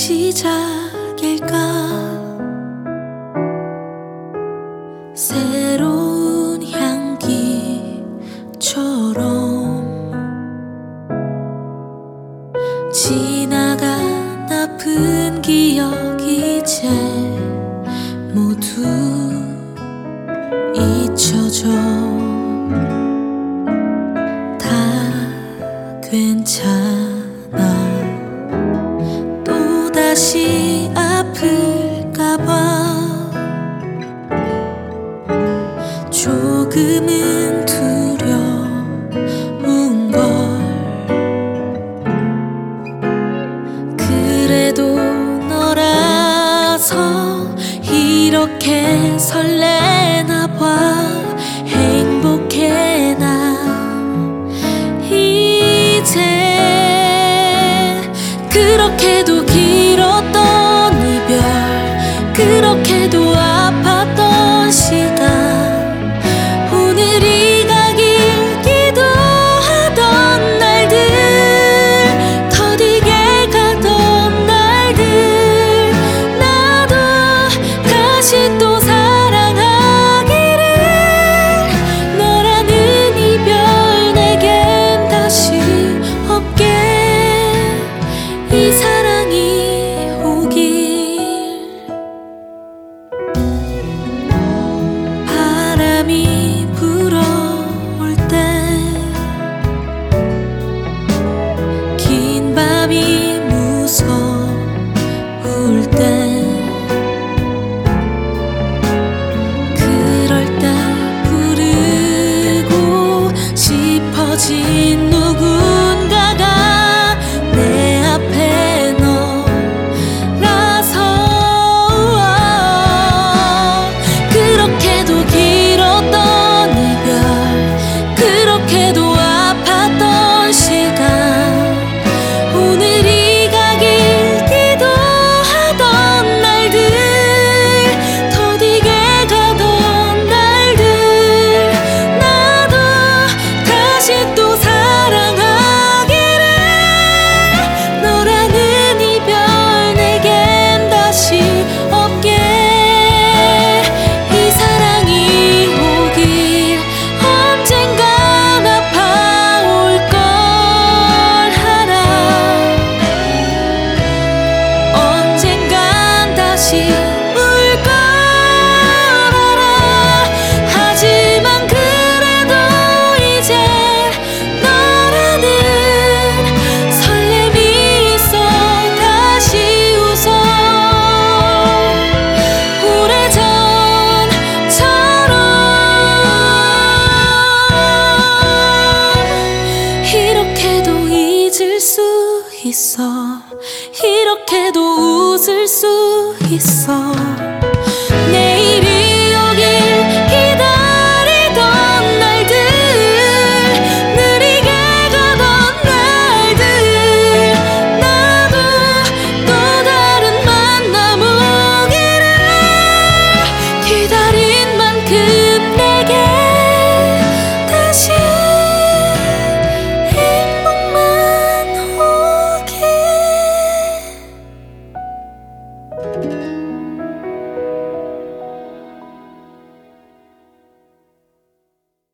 시작일까? 새로운 향기처럼 지나간 아픈 기억 이제 모두 잊혀져. 다 괜찮아. 또다시 아플까봐 조금은 두려운 걸. 그래도 너라서 이렇게 설레나 봐. 행복해 나 이제. 그렇게도 길었던 이별, 그렇게도 아팠던 시간, 오늘이 가길 기도하던 날들, 더디게 가던 날들, 나도 다시 또 사랑하기를. 너라는 이별 내겐 다시 없게. 이 사랑이 오길. 바람이 불어올 때, 긴 밤이 무서울 때, 그럴 때 부르고 싶어진 누군가가 내 앞에 너라서. 그렇게도 길었던 이별, 그렇게도 아팠던 시간, 오늘이 가길 기도하던 날들, 더디게 가던 날들, 나도 다시 또 사랑하기를. 너라는 이별 내겐 다시 없게. 이 사랑이 오길. 언젠간 아파올 걸 알아. 언젠간 다시 울 걸 알아. 하지만 그래도 이제 너라는 설렘이 있어. 다시 웃어. 오래전처럼. 이렇게도 잊을 수 있어. 이렇게도 웃을 수 있어.